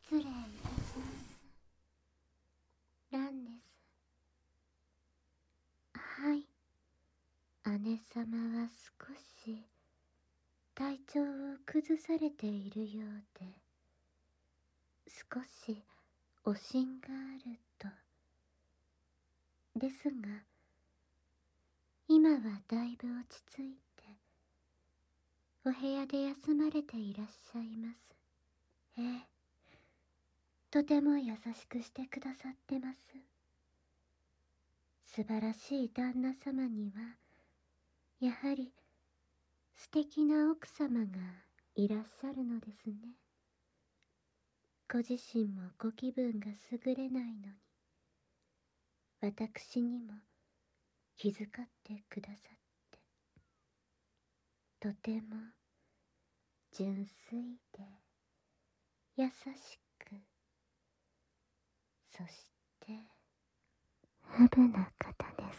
失礼いたします。ランです。はい。姉様は少し体調を崩されているようで、少しおしんがあると。ですが、今はだいぶ落ち着いて、お部屋で休まれていらっしゃいます。ええ、とても優しくしてくださってます。素晴らしい旦那様には、やはり素敵な奥様がいらっしゃるのですね。ご自身もご気分が優れないのに、私にも気遣ってくださって、とても純粋で優しく、そして不無な方です。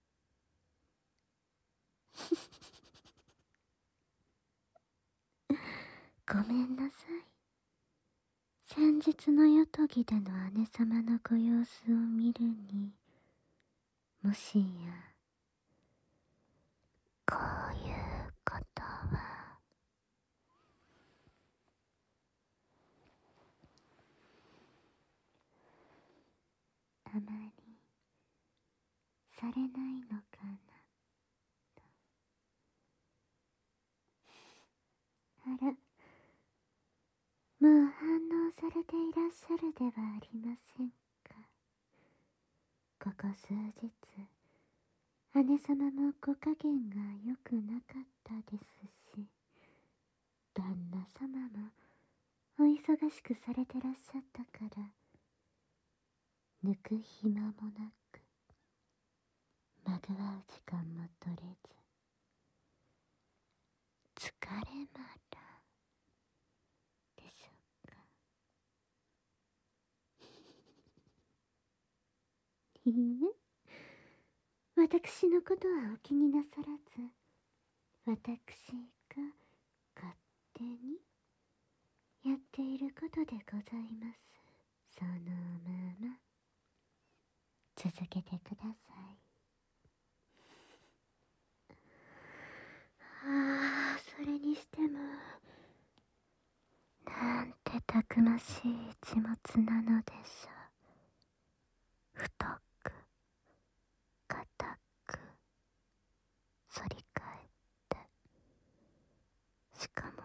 ごめんなさい。先日の夜伽での姉様のご様子を見るに、もしやこういうことは。あまりされないのかなと。あら、もう反応されていらっしゃるではありませんか。ここ数日、姉様もご加減が良くなかったですし、旦那様もお忙しくされてらっしゃったから、抜く暇もなく、まぐわう時間も取れず、疲れまらでしょうか。いいえ、私のことはお気になさらず、私が勝手にやっていることでございます。そのまま続けてください。ああ、それにしてもなんてたくましい一物なのでしょう。太く硬く反り返って、しかも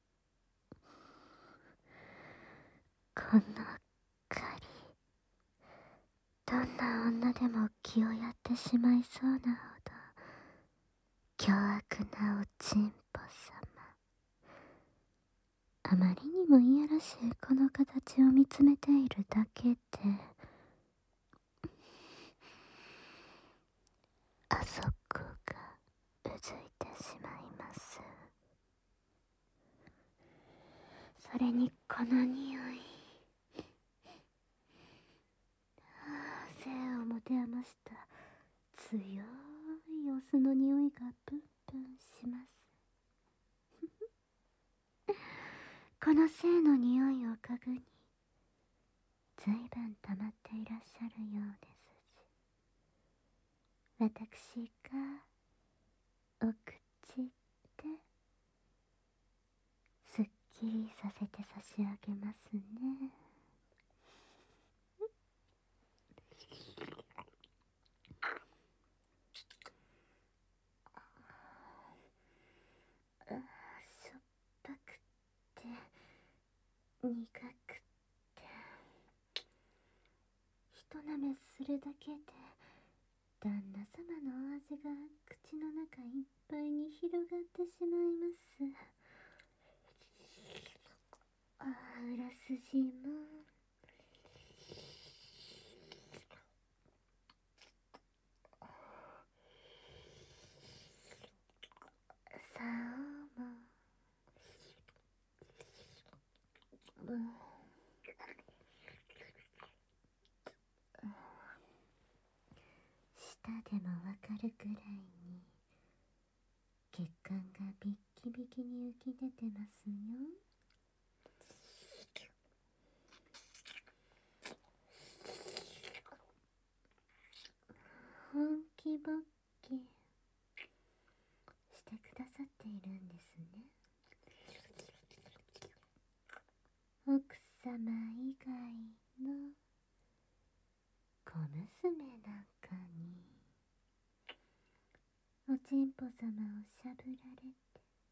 この狩り、どんな女でも気をやってしまいそうなほど凶悪なおちんぽ様。あまりにもいやらしいこの形を見つめているだけで、あそこがうずいてしまいます。それにこの匂い、精を持て余した強いオスの匂いがプンプンします。この精の匂いを嗅ぐにずいぶん溜まっていらっしゃるようですし、私がお口ですっきりさせて差し上げますね。しょっぱくって苦くって一舐めするだけで旦那様のお味が口の中いっぱいに広がってしまいます。ああ、裏筋も竿も、舌でもわかるくらいに血管がビッキビキに浮き出てますよ。 奥様以外の小娘なんかにおちんぽ様をしゃぶられて、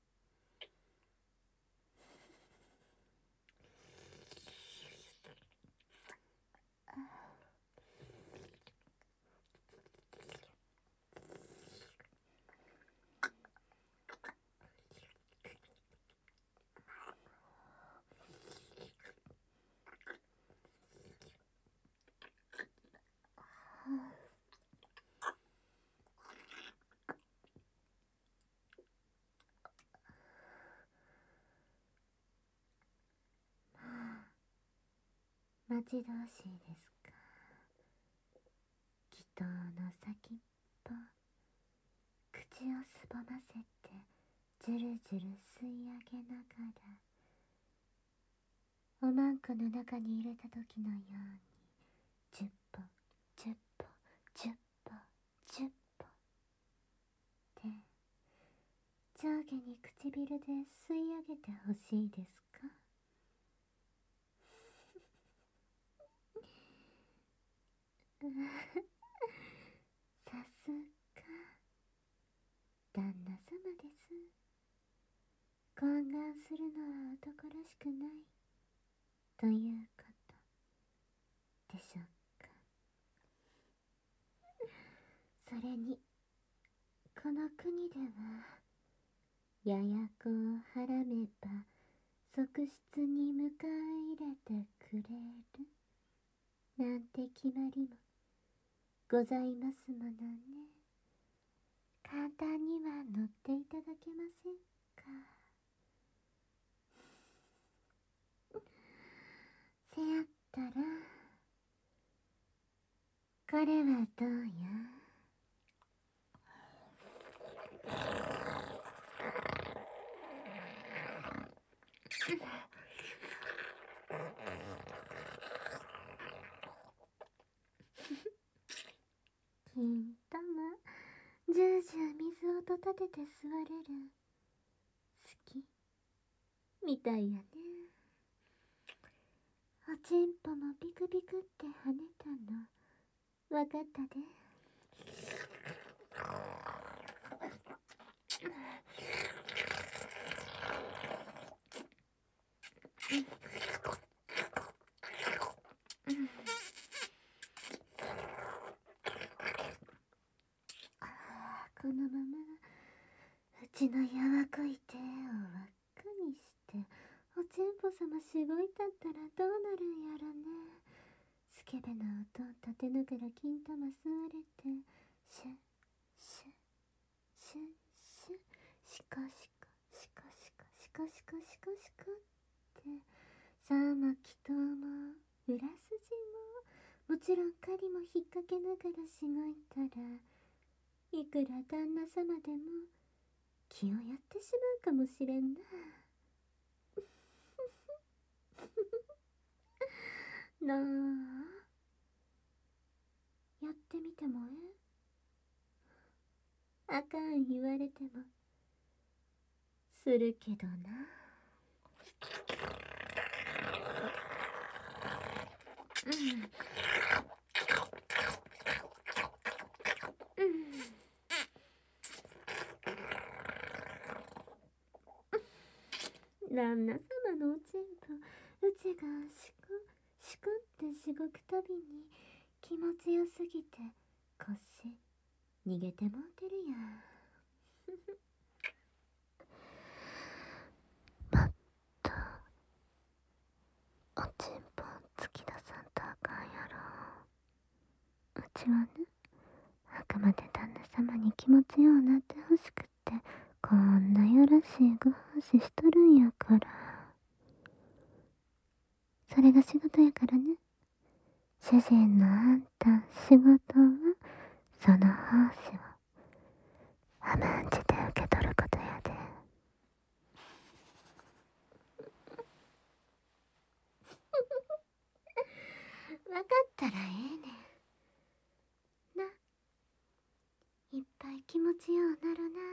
待ち遠しいですか。祈祷の先っぽ、口をすぼませてじゅるじゅる吸い上げながら、おまんこの中に入れた時のように10歩10歩10歩10歩って上下に唇で吸い上げてほしいですか。さすが旦那様です。懇願するのは男らしくないということでしょうか。それにこの国ではやや子をはらめば側室に迎え入れてくれるなんて決まりもございますものね。簡単には乗っていただけませんか。せやったらこれはどうや。金玉じゅうじゅう水をと立てて座れる好きみたいやね。おちんぽもビクビクって跳ねたのわかったで。このままうちのやわこい手を輪っかにしておちんぽ様しごいたったらどうなるんやろね。スケベな音を立てながら金玉吸われてシュッシュッシュッシュッシコシコシコシコシコシコシコシコってさあまきとも裏筋ももちろん針も引っ掛けながらしごいたら、いくら旦那様でも気をやってしまうかもしれんな。なあ、やってみてもあかん言われてもするけどな。旦那様のおちんぽうちがシコシコってしごくたびに気持ちよすぎて腰逃げてもうてるやん。もっとおちんぽ突き出さんとあかんやろ。うちはね、あくまで旦那様に気持ちようなってほしくってこんなよろしいご奉仕しとるんやから。それが仕事やからね。主人のあんた仕事はその奉仕を甘んじて受け取ることやで。わかったらええねんな。いっぱい気持ちようなるな。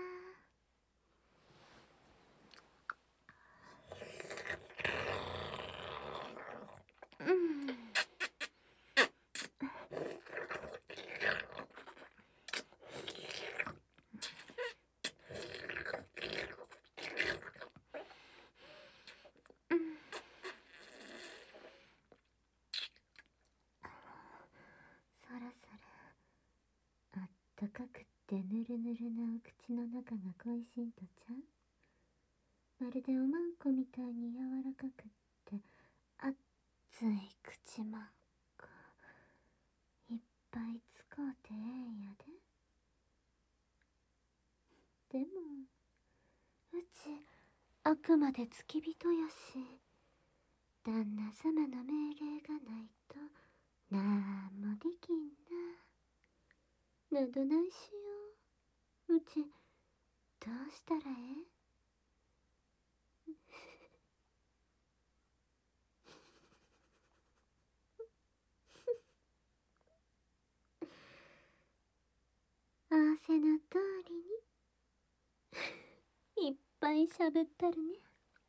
そろそろあったかくってぬるぬるなお口の中が恋しんとちゃう。まるでおまんこみたいに柔らかくって熱い口まんこいっぱい使うてええんやで。でもうちあくまで付き人やし、旦那様の命令がないとなんもできんな。などないしよう。うちどうしたらええ？仰せの通りにいっぱいしゃぶったるね。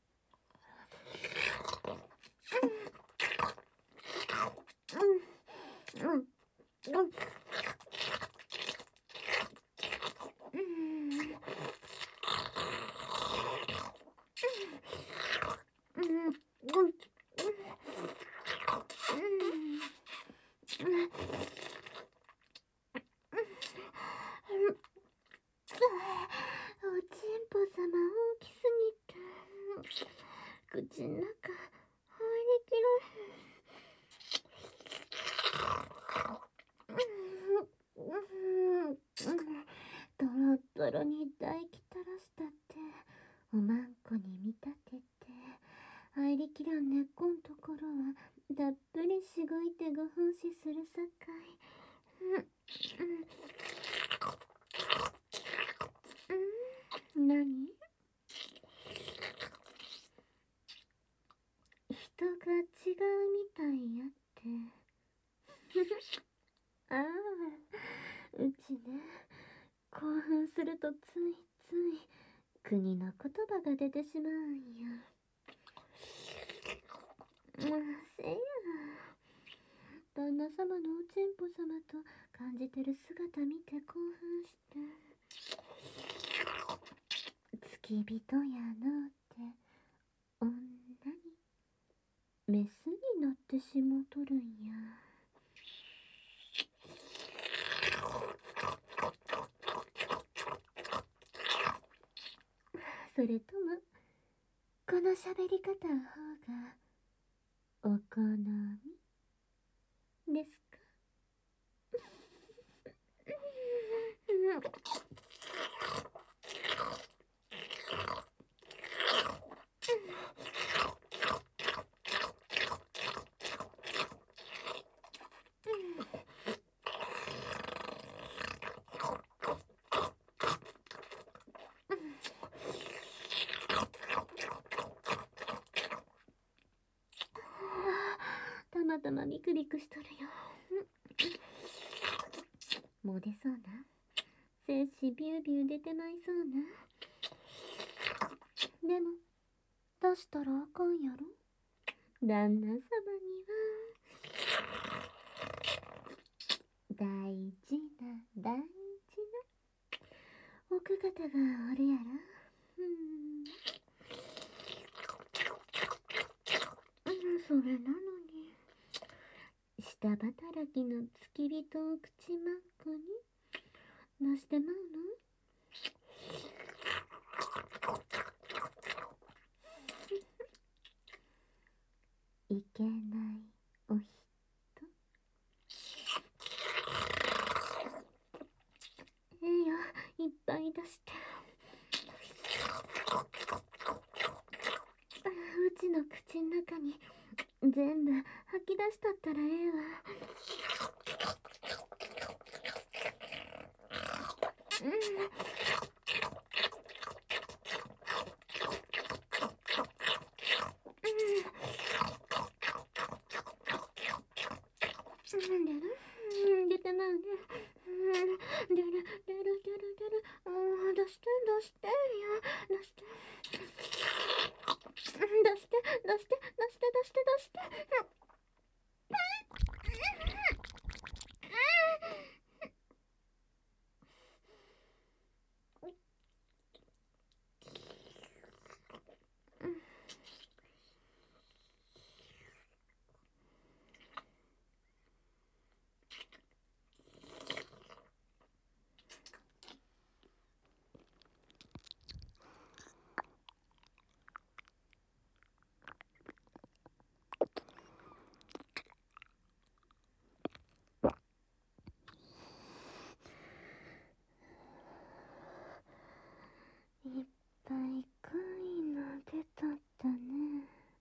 おちんぽ様大きすぎて口ん中入りきらへん。とろっとろに唾液垂らしたっておまんこに見立てて入りきらん根っこんところはたっぷりしごいてご奉仕するさかい。なに？人が違うみたいやって。ああ、うちね、興奮するとついつい国の言葉が出てしまうんや。せや、旦那様のおちんぽ様と感じてる姿見て興奮して付き人やのって女にメスになってしもとるんや。それともこの喋り方の方がお好みですか？たまたまビクビクしとるよ。もう出そうな。精子ビュービュー出てまいそうな。でも出したらあかんやろ。旦那様には大事な大事な奥方がおるやろ。それなのに下働きの付き人を口まんこに出してまうの？いけないお人。ええよ、いっぱい出して。うちの口ん中に全部吐き出しとったらええわ。出てまうね。出る。出してよ。出して。出して。 いっぱい濃いの出とったね。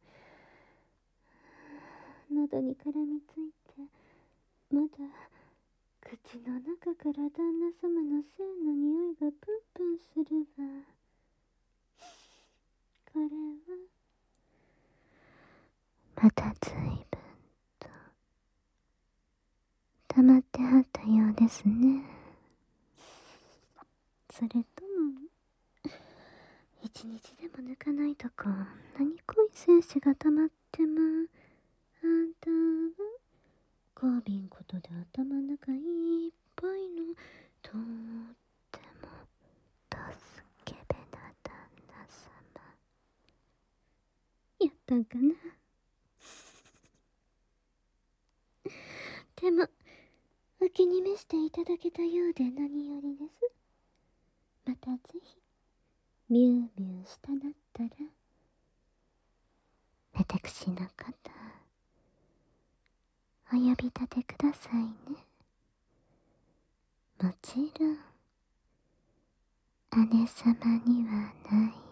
喉に絡みついて、まだ口の中から旦那様の性の匂いがプンプンするわ。これはまたずいぶんと溜まってはったようですね。それとも一日でも抜かないとこんなに濃い精子が溜まっても、あんたはこうびんことで頭の中いっぱいのとっても助けべな旦那様やったんかな。でもお気に召していただけたようで何よりです。またぜひミュウミュウしたなったら私のことお呼び立てくださいね。もちろん姉様にはない